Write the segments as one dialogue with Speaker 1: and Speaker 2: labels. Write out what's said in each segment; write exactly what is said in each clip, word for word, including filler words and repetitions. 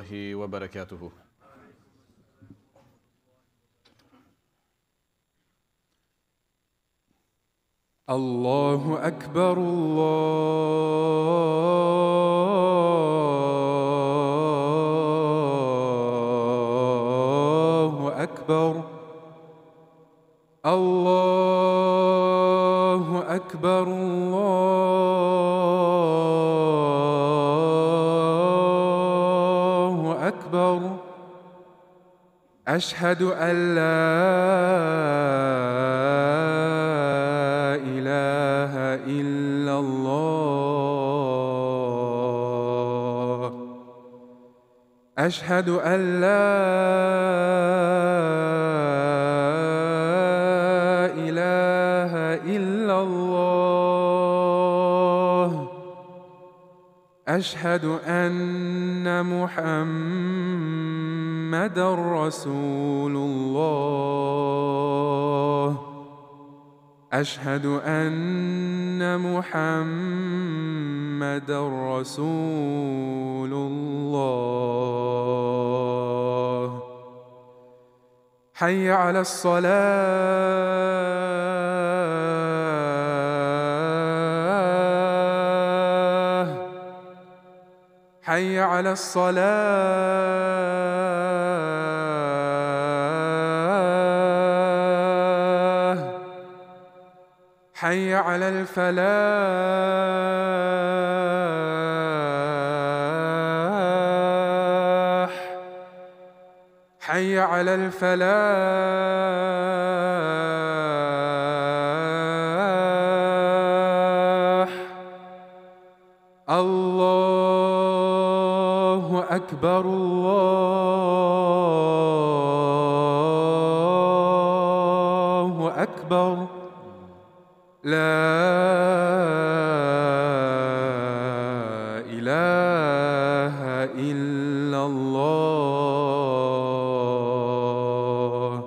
Speaker 1: وبركاته.
Speaker 2: الله أكبر الله أكبر الله أكبر الله أكبر أشهد أن لا إله إلا الله أشهد أن لا إله إلا الله أشهد أن محمدًا رسول الله أشهد أن محمدًا رسول الله حي على الصلاة حي على الصلاة حي على الفلاح حي على الفلاح الله أكبر الله أكبر لا إله إلا الله.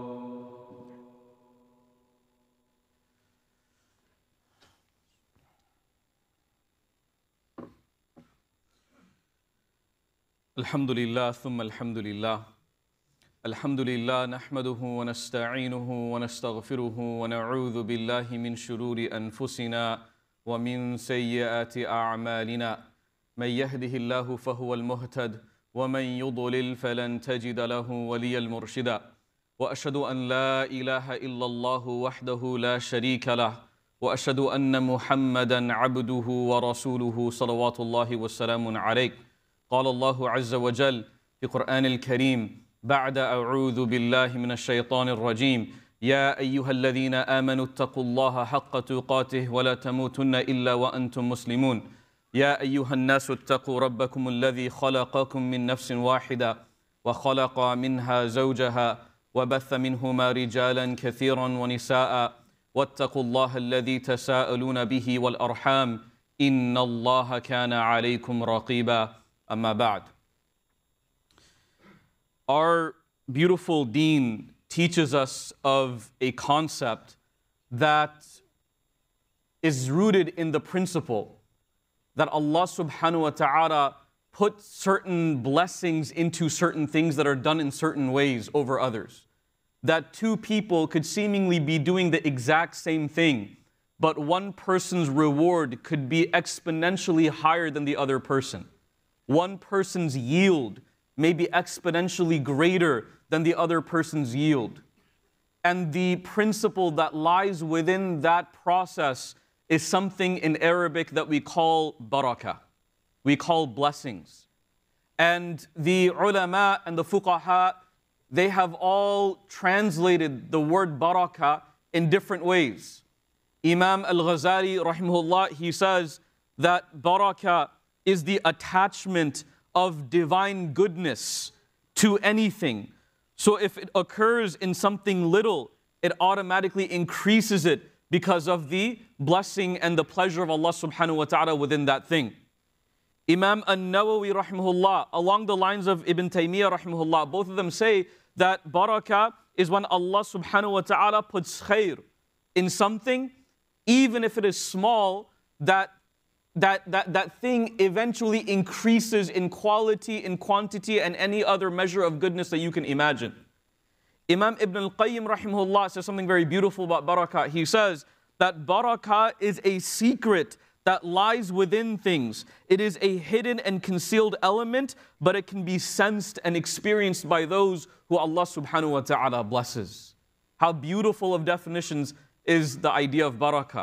Speaker 1: الحمد لله ثم الحمد لله الحمد لله نحمده ونستعينه ونستغفره ونعوذ بالله من شرور أنفسنا ومن سيئات أعمالنا من يهده الله فهو المهتد ومن يضلل فلن تجد له وليا مرشدا وأشهد أن لا إله إلا الله وحده لا شريك له وأشهد أن محمدا عبده ورسوله صلوات الله والسلام عليه. قال الله عز وجل في القرآن الكريم بعد أعوذ بالله من الشيطان الرجيم يا أيها الذين آمنوا اتقوا الله حق تقاته ولا تموتن إلا وأنتم مسلمون يا أيها الناس اتقوا ربكم الذي خلقكم من نفس واحدة وخلق منها زوجها وبث منهما رجالا كثيرا ونساء واتقوا الله الذي تساءلون به والأرحام إن الله كان عليكم رقيبا. Amma ba'd. Our beautiful deen teaches us of a concept that is rooted in the principle that Allah subhanahu wa ta'ala put certain blessings into certain things that are done in certain ways over others. That two people could seemingly be doing the exact same thing, but one person's reward could be exponentially higher than the other person. One person's yield may be exponentially greater than the other person's yield. And the principle that lies within that process is something in Arabic that we call barakah. We call blessings. And the ulama and the fuqaha, they have all translated the word barakah in different ways. Imam al-Ghazali, rahimahullah, he says that barakah is the attachment of divine goodness to anything. So if it occurs in something little, it automatically increases it because of the blessing and the pleasure of Allah subhanahu wa ta'ala within that thing. Imam an-Nawawi rahimahullah, along the lines of Ibn Taymiyyah rahimahullah, both of them say that barakah is when Allah subhanahu wa ta'ala puts khair in something, even if it is small, that that, that, that thing eventually increases in quality, in quantity, and any other measure of goodness that you can imagine. Imam Ibn al-Qayyim rahimahullah says something very beautiful about barakah. He says that barakah is a secret that lies within things. It is a hidden and concealed element, but it can be sensed and experienced by those who Allah subhanahu wa ta'ala blesses. How beautiful of definitions is the idea of barakah.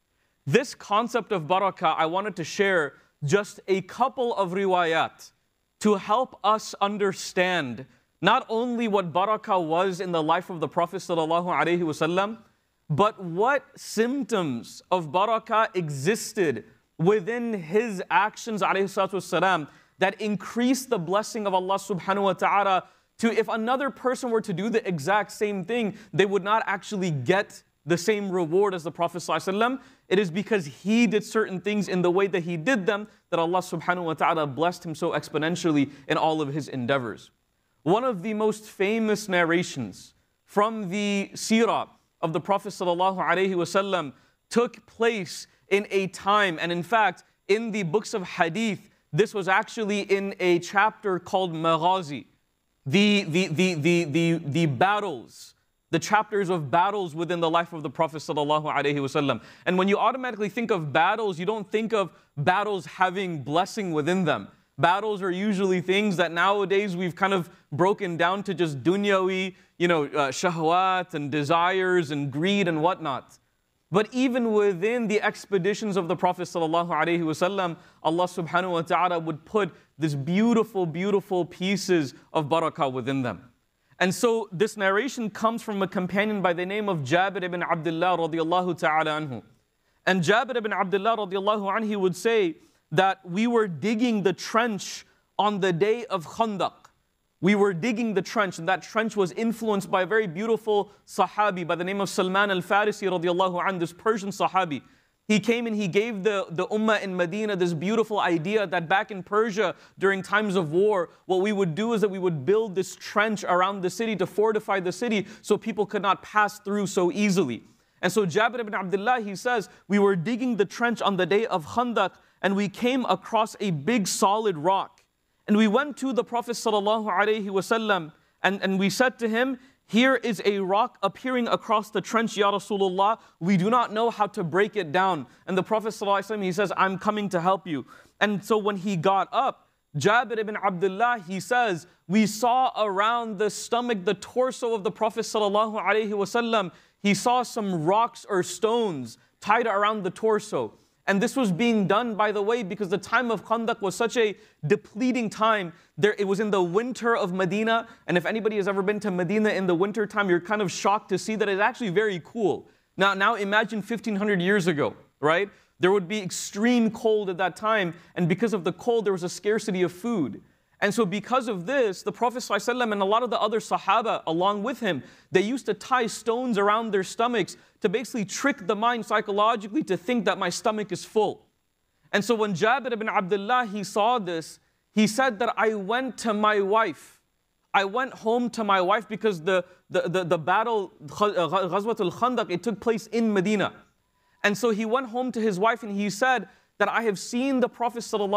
Speaker 1: This concept of barakah, I wanted to share just a couple of riwayat to help us understand not only what barakah was in the life of the Prophet sallallahu alaihi wasallam, but what symptoms of barakah existed within his actions alayhi salatu wasalam that increased the blessing of Allah subhanahu wa ta'ala to, if another person were to do the exact same thing, they would not actually get the same reward as the Prophet sallallahu alaihi wasallam. It is because he did certain things in the way that he did them that Allah subhanahu wa ta'ala blessed him so exponentially in all of his endeavors. One of the most famous narrations from the seerah of the Prophet sallallahu alaihi wasallam took place in a time, and in fact, in the books of hadith, this was actually in a chapter called Maghazi, the, the, the, the, the, the battles, the chapters of battles within the life of the Prophet sallallahu alaihi wasallam. And when you automatically think of battles, you don't think of battles having blessing within them. Battles are usually things that nowadays we've kind of broken down to just dunyawi, you know, uh, shahwat and desires and greed and whatnot. But even within the expeditions of the Prophet sallallahu alaihi wasallam, Allah subhanahu wa ta'ala would put this beautiful, beautiful pieces of barakah within them. And so this narration comes from a companion by the name of Jabir ibn Abdullah radiallahu ta'ala anhu. And Jabir ibn Abdullah radiallahu anhu, he would say that we were digging the trench on the day of Khandaq. We were digging the trench, and that trench was influenced by a very beautiful Sahabi by the name of Salman al-Farisi radiallahu anhu, this Persian Sahabi. He came and he gave the, the Ummah in Medina this beautiful idea that back in Persia, during times of war, what we would do is that we would build this trench around the city to fortify the city so people could not pass through so easily. And so Jabir ibn Abdullah, he says, we were digging the trench on the day of Khandaq, and we came across a big solid rock. And we went to the Prophet sallallahu alaihi wasallam, and, and we said to him, here is a rock appearing across the trench, Ya Rasulullah. We do not know how to break it down. And the Prophet sallallahu alaihi wasallam, he says, I'm coming to help you. And so when he got up, Jabir ibn Abdullah, he says, we saw around the stomach, the torso of the Prophet sallallahu alaihi wasallam, he saw some rocks or stones tied around the torso. And this was being done, by the way, because the time of Khandaq was such a depleting time. There, it was in the winter of Medina. And if anybody has ever been to Medina in the winter time, you're kind of shocked to see that it's actually very cool. Now, now imagine fifteen hundred years ago, right? There would be extreme cold at that time. And because of the cold, there was a scarcity of food. And so because of this, the Prophet ﷺ and a lot of the other Sahaba along with him, they used to tie stones around their stomachs to basically trick the mind psychologically to think that my stomach is full. And so when Jabir ibn Abdullah, he saw this, he said that I went to my wife. I went home to my wife because the, the, the, the battle, Ghazwat al-Khandaq, it took place in Medina. And so he went home to his wife and he said that I have seen the Prophet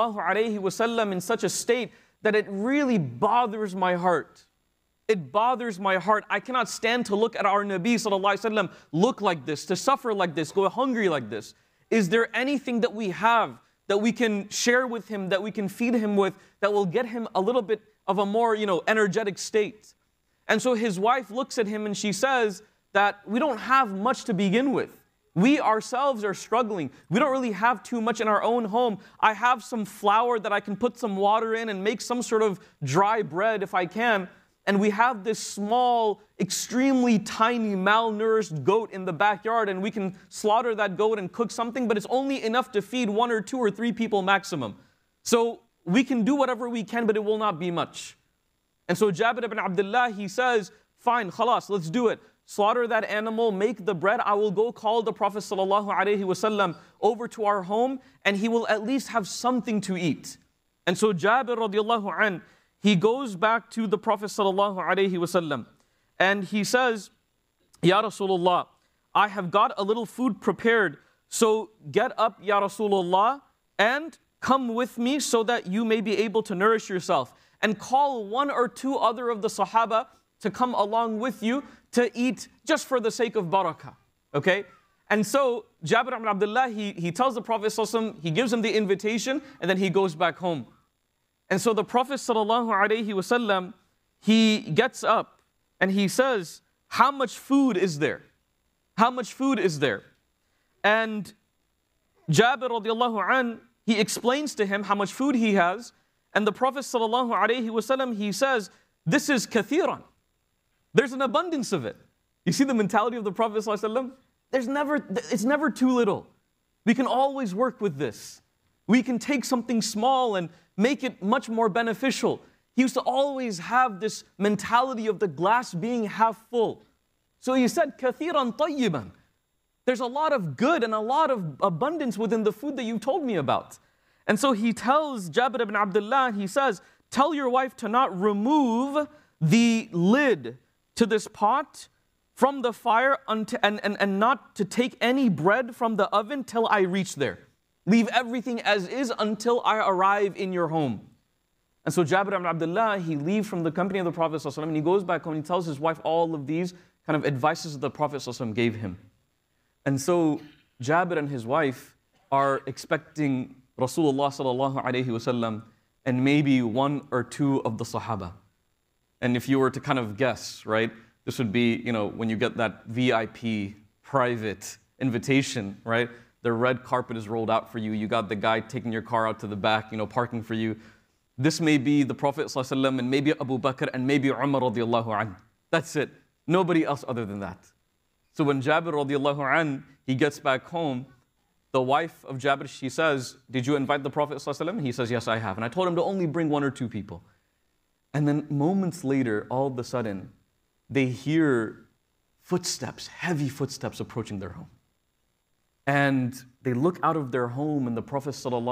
Speaker 1: ﷺ in such a state that it really bothers my heart. It bothers my heart. I cannot stand to look at our Nabi sallallahu alaihi wasallam look like this, to suffer like this, go hungry like this. Is there anything that we have that we can share with him, that we can feed him with, that will get him a little bit of a more, you know, energetic state? And so his wife looks at him and she says that we don't have much to begin with. We ourselves are struggling. We don't really have too much in our own home. I have some flour that I can put some water in and make some sort of dry bread if I can. And we have this small, extremely tiny, malnourished goat in the backyard, and we can slaughter that goat and cook something, but it's only enough to feed one or two or three people maximum. So we can do whatever we can, but it will not be much. And so Jabir ibn Abdullah, he says, fine, khalas, let's do it. Slaughter that animal, make the bread. I will go call the Prophet sallallahu alaihi wasallam over to our home, and he will at least have something to eat. And so Jabir radiallahu anh, he goes back to the Prophet sallallahu alaihi wasallam, and he says, Ya Rasulullah, I have got a little food prepared, so get up, Ya Rasulullah, and come with me so that you may be able to nourish yourself. And call one or two other of the Sahaba to come along with you to eat just for the sake of barakah. Okay? And so Jabir ibn Abdullah, he, he tells the Prophet ﷺ, he gives him the invitation, and then he goes back home. And so the Prophet ﷺ, he gets up and he says, how much food is there? How much food is there? And Jabir radiallahu an, he explains to him how much food he has. And the Prophet ﷺ, he says, this is kathiran. There's an abundance of it. You see the mentality of the Prophet ﷺ? There's never, it's never too little. We can always work with this. We can take something small and make it much more beneficial. He used to always have this mentality of the glass being half full. So he said, kathiran tayyiban. There's a lot of good and a lot of abundance within the food that you told me about. And so he tells Jabir ibn Abdullah, he says, tell your wife to not remove the lid to this pot from the fire until, and, and, and not to take any bread from the oven till I reach there. Leave everything as is until I arrive in your home. And so Jabir ibn Abdullah, he leaves from the company of the Prophet ﷺ, and he goes back home and he tells his wife all of these kind of advices that the Prophet ﷺ gave him. And so Jabir and his wife are expecting Rasulullah sallallahu alayhi wasallam and maybe one or two of the Sahaba. And if you were to kind of guess, right, this would be, you know, when you get that V I P private invitation, right? The red carpet is rolled out for you. You got the guy taking your car out to the back, you know, parking for you. This may be the Prophet ﷺ and maybe Abu Bakr and maybe Umar radiallahu anhu. That's it. Nobody else other than that. So when Jabir radiallahu anhu, he gets back home, the wife of Jabir, she says, did you invite the Prophet ﷺ? He says, yes, I have. And I told him to only bring one or two people. And then moments later, all of a sudden, they hear footsteps, heavy footsteps approaching their home. And they look out of their home and the Prophet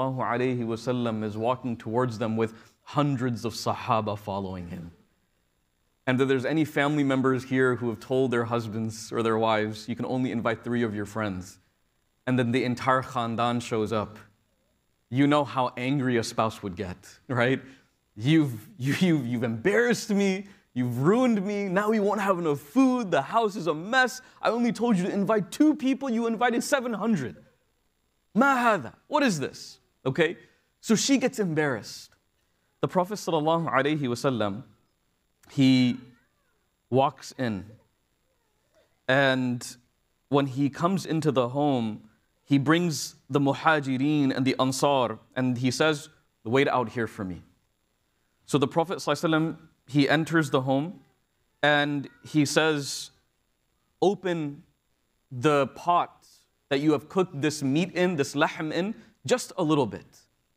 Speaker 1: ﷺ is walking towards them with hundreds of Sahaba following him. And if there's any family members here who have told their husbands or their wives, you can only invite three of your friends. And then the entire khandan shows up. You know how angry a spouse would get, right? You've, you, you've, you've embarrassed me. You've ruined me. Now we won't have enough food. The house is a mess. I only told you to invite two people. You invited seven hundred. Ma hadha. What is this? Okay? So she gets embarrassed. The Prophet sallallahu alaihi wasallam, he walks in. And when he comes into the home, he brings the muhajirin and the ansar. And he says, wait out here for me. So the Prophet ﷺ, he enters the home and he says, open the pot that you have cooked this meat in, this lahm in, just a little bit.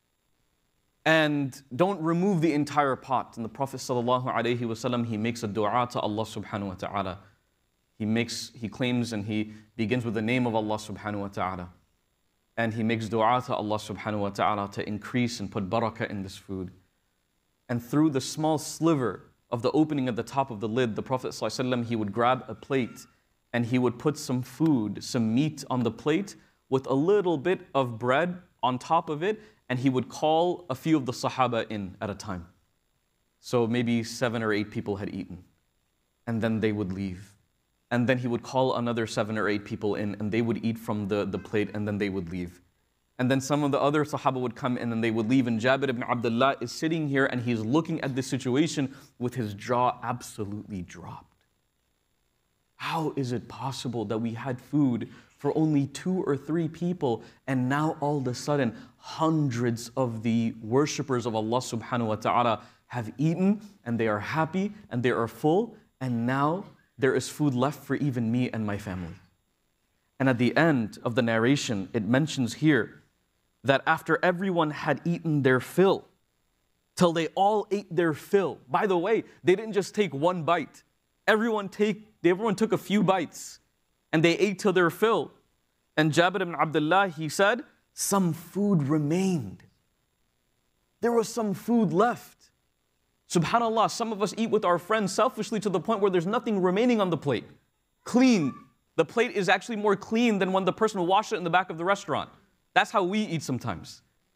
Speaker 1: And don't remove the entire pot. And the Prophet ﷺ, he makes a dua to Allah subhanahu wa ta'ala. He makes, he claims and he begins with the name of Allah subhanahu wa ta'ala. And he makes dua to Allah subhanahu wa ta'ala to increase and put barakah in this food. And through the small sliver of the opening at the top of the lid, the Prophet ﷺ, he would grab a plate and he would put some food, some meat on the plate with a little bit of bread on top of it, and he would call a few of the Sahaba in at a time. So maybe seven or eight people had eaten, and then they would leave. And then he would call another seven or eight people in, and they would eat from the, the plate, and then they would leave. And then some of the other Sahaba would come in and they would leave. And Jabir ibn Abdullah is sitting here and he's looking at this situation with his jaw absolutely dropped. How is it possible that we had food for only two or three people and now all of a sudden hundreds of the worshippers of Allah subhanahu wa ta'ala have eaten and they are happy and they are full, and now there is food left for even me and my family? And at the end of the narration, it mentions here that after everyone had eaten their fill, till they all ate their fill. By the way, they didn't just take one bite. Everyone, take, everyone took a few bites, and they ate till their fill. And Jabir ibn Abdullah, he said, some food remained. There was some food left. SubhanAllah, some of us eat with our friends selfishly to the point where there's nothing remaining on the plate. Clean. The plate is actually more clean than when the person washed it in the back of the restaurant. That's how we eat sometimes.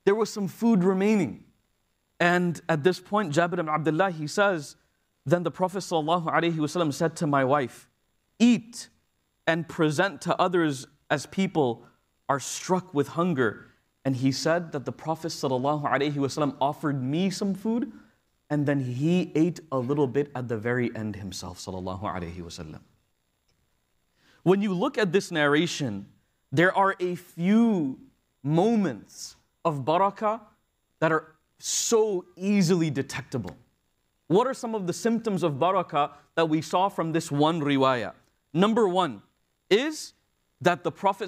Speaker 1: there was some food remaining. And at this point, Jabir ibn Abdullah, he says, then the Prophet ﷺ said to my wife, eat and present to others as people are struck with hunger. And he said that the Prophet ﷺ offered me some food, and then he ate a little bit at the very end himself, sallallahu alaihi wasallam. When you look at this narration, there are a few moments of barakah that are so easily detectable. What are some of the symptoms of barakah that we saw from this one riwayah? Number one is that the Prophet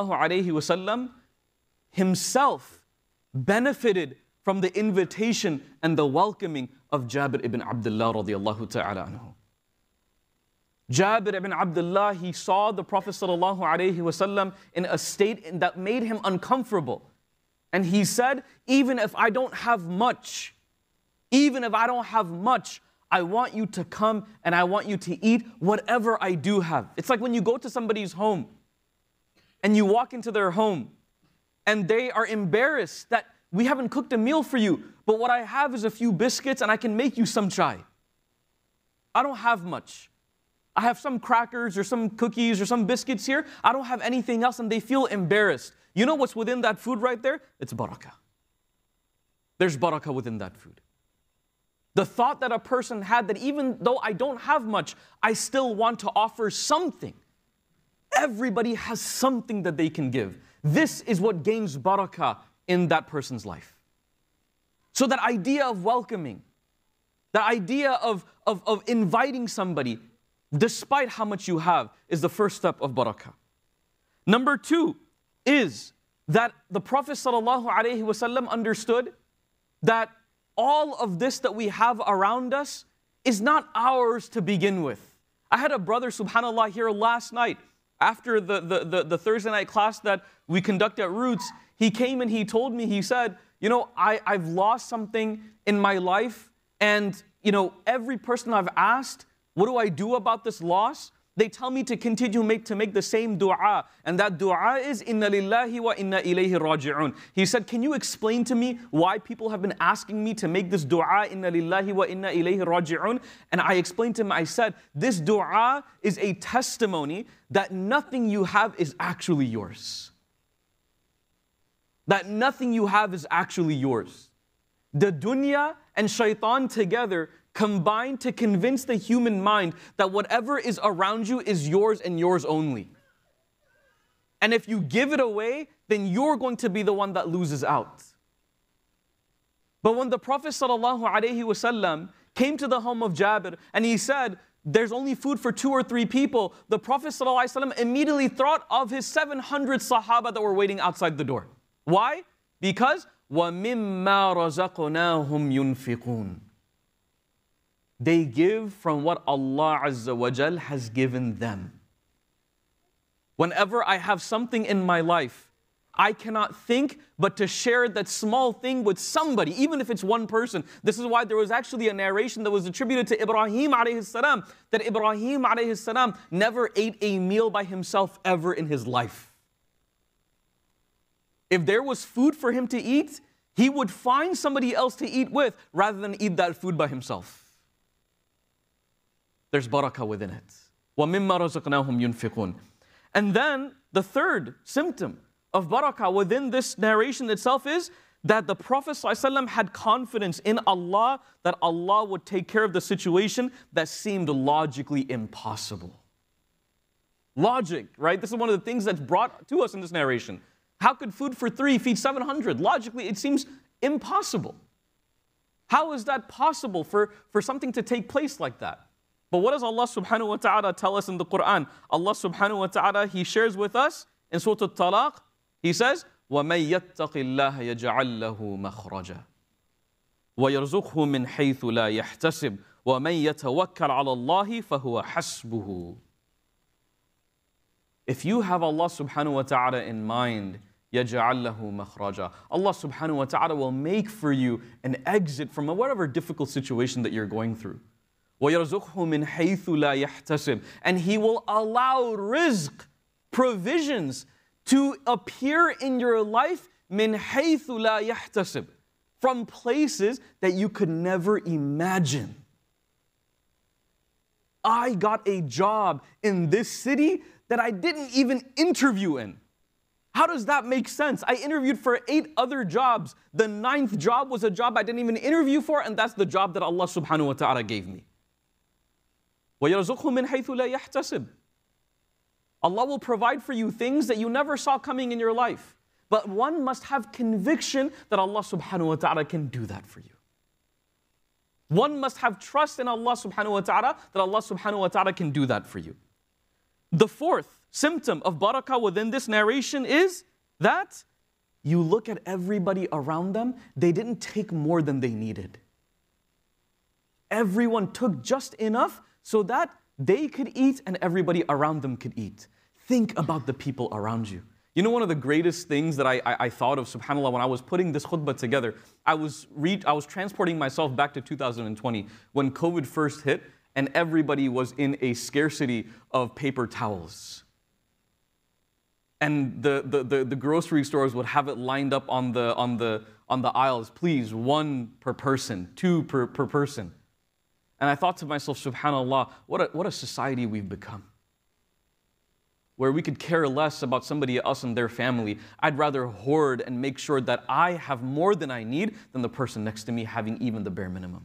Speaker 1: ﷺ himself benefited from the invitation and the welcoming of Jabir ibn Abdullah radiallahu ta'ala anhu. Jabir ibn Abdullah, he saw the Prophet ﷺ in a state that made him uncomfortable. And he said, even if I don't have much, even if I don't have much, I want you to come and I want you to eat whatever I do have. It's like when you go to somebody's home and you walk into their home and they are embarrassed that we haven't cooked a meal for you, but what I have is a few biscuits and I can make you some chai. I don't have much. I have some crackers or some cookies or some biscuits here. I don't have anything else, and they feel embarrassed. You know what's within that food right there? It's barakah. There's barakah within that food. The thought that a person had that even though I don't have much, I still want to offer something. Everybody has something that they can give. This is what gains barakah in that person's life. So that idea of welcoming, the idea of, of, of inviting somebody, despite how much you have, is the first step of barakah. Number two is that the Prophet ﷺ understood that all of this that we have around us is not ours to begin with. I had a brother, subhanAllah, here last night, after the, the, the, the Thursday night class that we conduct at Roots. He came and he told me, he said, you know, I, I've lost something in my life, and, you know, every person I've asked, what do I do about this loss? They tell me to continue make, to make the same dua. And that dua is, Inna lillahi wa inna ilayhi raji'un. He said, can you explain to me why people have been asking me to make this dua, Inna lillahi wa inna ilayhi raji'un? And I explained to him, I said, this dua is a testimony that nothing you have is actually yours. That nothing you have is actually yours. The dunya and shaitan together combine to convince the human mind that whatever is around you is yours and yours only. And if you give it away, then you're going to be the one that loses out. But when the Prophet ﷺ came to the home of Jabir and he said, there's only food for two or three people, the Prophet ﷺ immediately thought of his seven hundred Sahaba that were waiting outside the door. Why? Because وَمِمَّا رَزَقْنَاهُمْ يُنْفِقُونَ. They give from what Allah Azza wa Jal has given them. Whenever I have something in my life, I cannot think but to share that small thing with somebody, even if it's one person. This is why there was actually a narration that was attributed to Ibrahim alayhi salam, that Ibrahim alayhi salam never ate a meal by himself ever in his life. If there was food for him to eat, he would find somebody else to eat with rather than eat that food by himself. There's barakah within it. وَمِمَّا رَزَقْنَاهُمْ يُنْفِقُونَ. And then the third symptom of barakah within this narration itself is that the Prophet ﷺ had confidence in Allah that Allah would take care of the situation that seemed logically impossible. Logic, right? This is one of the things that's brought to us in this narration. How could food for three feed seven hundred? Logically, it seems impossible. How is that possible for, for something to take place like that? But what does Allah subhanahu wa ta'ala tell us in the Quran? Allah subhanahu wa ta'ala, He shares with us in Surah Al-Talaq, He says, وَمَن يَتَّقِ اللَّهَ يَجْعَلْ لَهُ مَخْرَجًا وَيَرْزُقْهُ مِنْ حَيْثُ لَا يَحْتَسِبُ وَمَن يَتَوَكَّلْ عَلَى اللَّهِ فَهُوَ حَسْبُهُ. If you have Allah subhanahu wa ta'ala in mind, يَجْعَلْ لَهُ مَخْرَجًا, Allah subhanahu wa ta'ala will make for you an exit from whatever difficult situation that you're going through. وَيَرْزُقْهُ مِنْ حَيْثُ لَا يَحْتَسِبُ. And He will allow rizq, provisions, to appear in your life مِنْ حَيْثُ لَا يَحْتَسِبْ, from places that you could never imagine. I got a job in this city that I didn't even interview in. How does that make sense? I interviewed for eight other jobs. The ninth job was a job I didn't even interview for, and that's the job that Allah subhanahu wa ta'ala gave me. وَيَرْزُقْهُ مِنْ حَيْثُ لَا يَحْتَسِبْ. Allah will provide for you things that you never saw coming in your life. But one must have conviction that Allah subhanahu wa ta'ala can do that for you. One must have trust in Allah subhanahu wa ta'ala that Allah subhanahu wa ta'ala can do that for you. The fourth symptom of barakah within this narration is that you look at everybody around them, they didn't take more than they needed. Everyone took just enough so that they could eat and everybody around them could eat. Think about the people around you. You know, one of the greatest things that I, I, I thought of, subhanAllah, when I was putting this khutbah together, I was, re- I was transporting myself back to two thousand twenty when COVID first hit and everybody was in a scarcity of paper towels. And the, the, the, the grocery stores would have it lined up on the, on the, on the aisles, please, one per person, two per, per person. And I thought to myself, subhanAllah, what a, what a society we've become, where we could care less about somebody else and their family. I'd rather hoard and make sure that I have more than I need than the person next to me having even the bare minimum.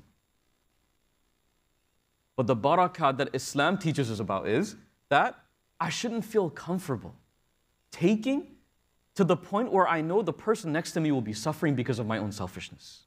Speaker 1: But the barakah that Islam teaches us about is that I shouldn't feel comfortable taking to the point where I know the person next to me will be suffering because of my own selfishness.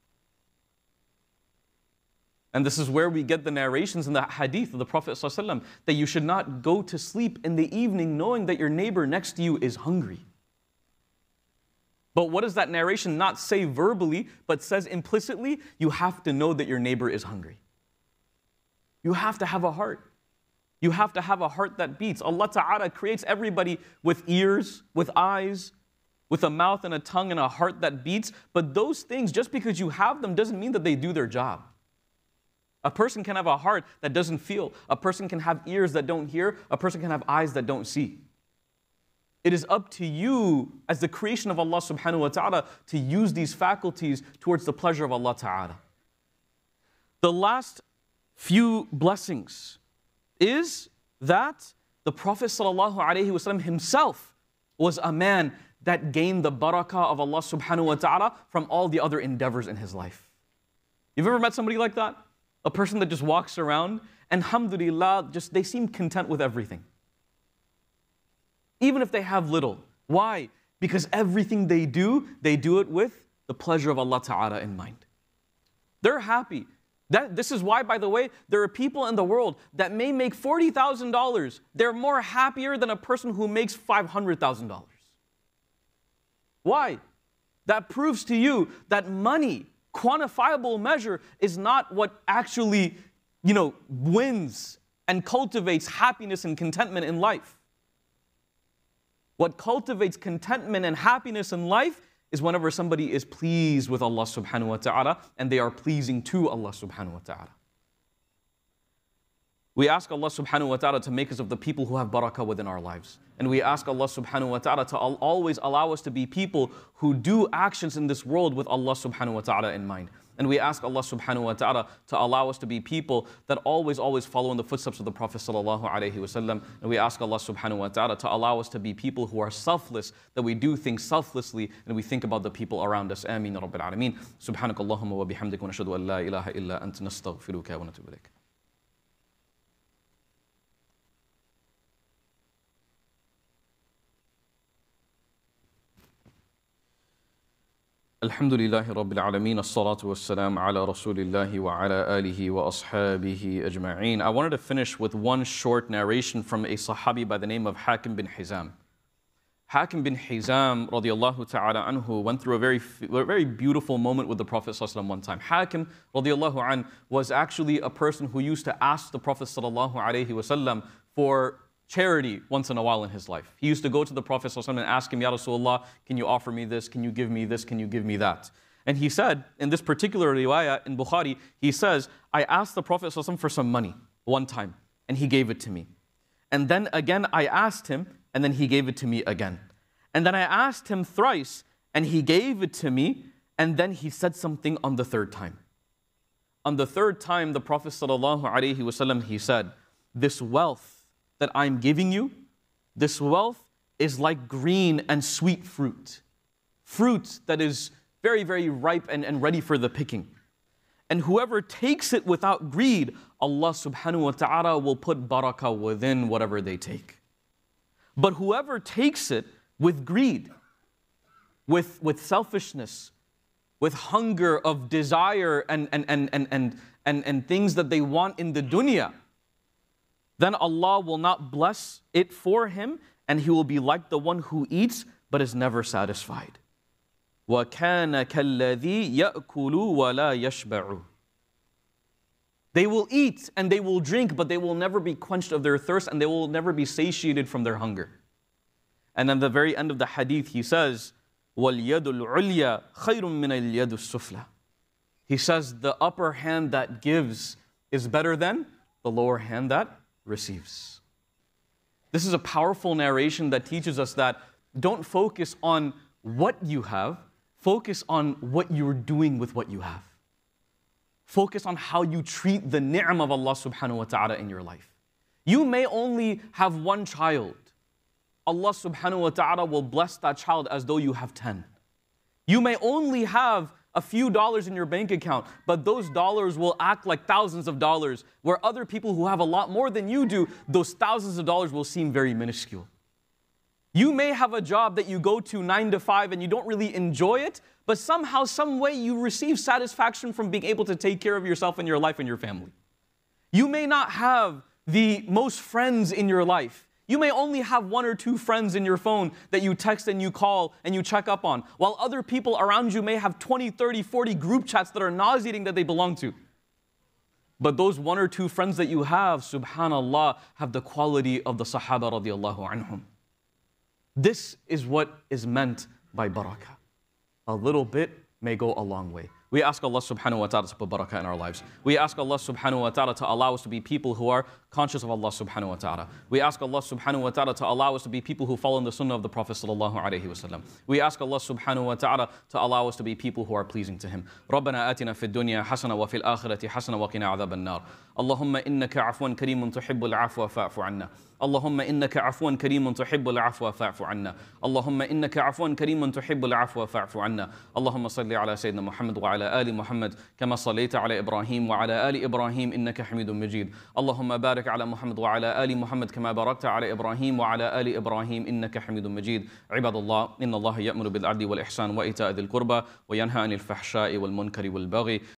Speaker 1: And this is where we get the narrations in the hadith of the Prophet ﷺ that you should not go to sleep in the evening knowing that your neighbor next to you is hungry. But what does that narration not say verbally, but says implicitly? You have to know that your neighbor is hungry. You have to have a heart. You have to have a heart that beats. Allah Ta'ala creates everybody with ears, with eyes, with a mouth and a tongue and a heart that beats. But those things, just because you have them, doesn't mean that they do their job. A person can have a heart that doesn't feel. A person can have ears that don't hear. A person can have eyes that don't see. It is up to you as the creation of Allah subhanahu wa ta'ala to use these faculties towards the pleasure of Allah Ta'ala. The last few blessings is that the Prophet sallallahu alaihi wasallam himself was a man that gained the barakah of Allah subhanahu wa ta'ala from all the other endeavors in his life. You've ever met somebody like that? A person that just walks around and alhamdulillah, just they seem content with everything. Even if they have little. Why? Because everything they do, they do it with the pleasure of Allah Ta'ala in mind. They're happy. That, this is why, by the way, there are people in the world that may make forty thousand dollars. They're more happier than a person who makes five hundred thousand dollars. Why? That proves to you that money, quantifiable measure, is not what actually, you know, wins and cultivates happiness and contentment in life. What cultivates contentment and happiness in life is whenever somebody is pleased with Allah subhanahu wa ta'ala and they are pleasing to Allah subhanahu wa ta'ala. We ask Allah subhanahu wa ta'ala to make us of the people who have barakah within our lives. And we ask Allah subhanahu wa ta'ala to always allow us to be people who do actions in this world with Allah subhanahu wa ta'ala in mind. And we ask Allah subhanahu wa ta'ala to allow us to be people that always, always follow in the footsteps of the Prophet sallallahu alaihi wasallam. And we ask Allah subhanahu wa ta'ala to allow us to be people who are selfless, that we do things selflessly, and we think about the people around us. Ameen ya Rabbil Alameen. Subhanakallahumma wa bihamdika wa nashhadu an la ilaha illa anta nastaghfiruka wa natubu ilayk. Alhamdulillahi Rabbil Alameen, as-salatu was-salam ala Rasulillahi wa ala alihi wa ashabihi ajma'een. I wanted to finish with one short narration from a Sahabi by the name of Hakim bin Hizam. Hakim bin Hizam radiallahu ta'ala anhu went through a very, a very beautiful moment with the Prophet sallallahu alaihi wasallam one time. Hakim radiallahu an was actually a person who used to ask the Prophet sallallahu alaihi wasallam for charity once in a while in his life. He used to go to the Prophet ﷺ and ask him, Ya Rasulullah, can you offer me this? Can you give me this? Can you give me that? And he said, in this particular riwayah in Bukhari, he says, I asked the Prophet ﷺ for some money one time, and he gave it to me. And then again I asked him, and then he gave it to me again. And then I asked him thrice, And he gave it to me, and then he said something on the third time. On the third time, the Prophet ﷺ, he said, this wealth that I'm giving you, this wealth is like green and sweet fruit. Fruit that is very, very ripe and, and ready for the picking. And whoever takes it without greed, Allah subhanahu wa ta'ala will put barakah within whatever they take. But whoever takes it with greed, with, with selfishness, with hunger of desire and, and, and, and, and, and, and things that they want in the dunya, then Allah will not bless it for him, and he will be like the one who eats but is never satisfied. وَكَانَ كَالَّذِي يَأْكُلُ وَلَا يَشْبَعُ. They will eat and they will drink, but they will never be quenched of their thirst, and they will never be satiated from their hunger. And at the very end of the hadith, he says, وَالْيَدُ الْعُلْيَا خَيْرٌ مِّنَ الْيَدُ السُّفْلَى. He says, the upper hand that gives is better than the lower hand that receives. This is a powerful narration that teaches us that don't focus on what you have, focus on what you're doing with what you have. Focus on how you treat the ni'am of Allah subhanahu wa ta'ala in your life. You may only have one child. Allah subhanahu wa ta'ala will bless that child as though you have ten. You may only have a few dollars in your bank account, but those dollars will act like thousands of dollars, where other people who have a lot more than you do, those thousands of dollars will seem very minuscule. You may have a job that you go to nine to five and you don't really enjoy it, but somehow, some way you receive satisfaction from being able to take care of yourself and your life and your family. You may not have the most friends in your life. You may only have one or two friends in your phone that you text and you call and you check up on, while other people around you may have twenty, thirty, forty group chats that are nauseating that they belong to. But those one or two friends that you have, subhanallah, have the quality of the Sahaba radiallahu anhum. This is what is meant by barakah. A little bit may go a long way. We ask Allah subhanahu wa ta'ala to put barakah in our lives. We ask Allah subhanahu wa ta'ala to allow us to be people who are conscious of Allah subhanahu wa ta'ala. We ask Allah subhanahu wa ta'ala to allow us to be people who follow in the sunnah of the Prophet sallallahu alayhi wa sallam. We ask Allah subhanahu wa ta'ala to allow us to be people who are pleasing to Him. رَبَّنَا آتِنَا فِي الدُّنْيَا حَسَنَةً وَفِي الْآخِرَةِ حَسَنَةً وَقِنَا عَذَابَ النَّارِ اللهم إنك عفو كريم تحب العفو فاعف عنا اللهم إنك عفو كريم تحب العفو فاعف عنا اللهم إنك عفو كريم تحب العفو فاعف عنا اللهم صل على سيدنا محمد وعلى آل محمد كما صليت على إبراهيم وعلى آل إبراهيم إنك حميد مجيد اللهم بارك على محمد وعلى آل محمد كما باركت على إبراهيم وعلى آل إبراهيم إنك حميد مجيد عباد الله إن الله يأمر بالعدل والإحسان وإيتاء ذي القربى وينهى عن الفحشاء والمنكر والبغي